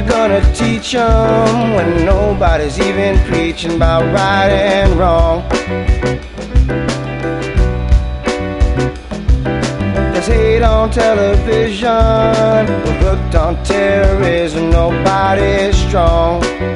gonna teach 'em when nobody's even preaching about right and wrong? There's hate on television, we're hooked on terrorism, nobody's strong.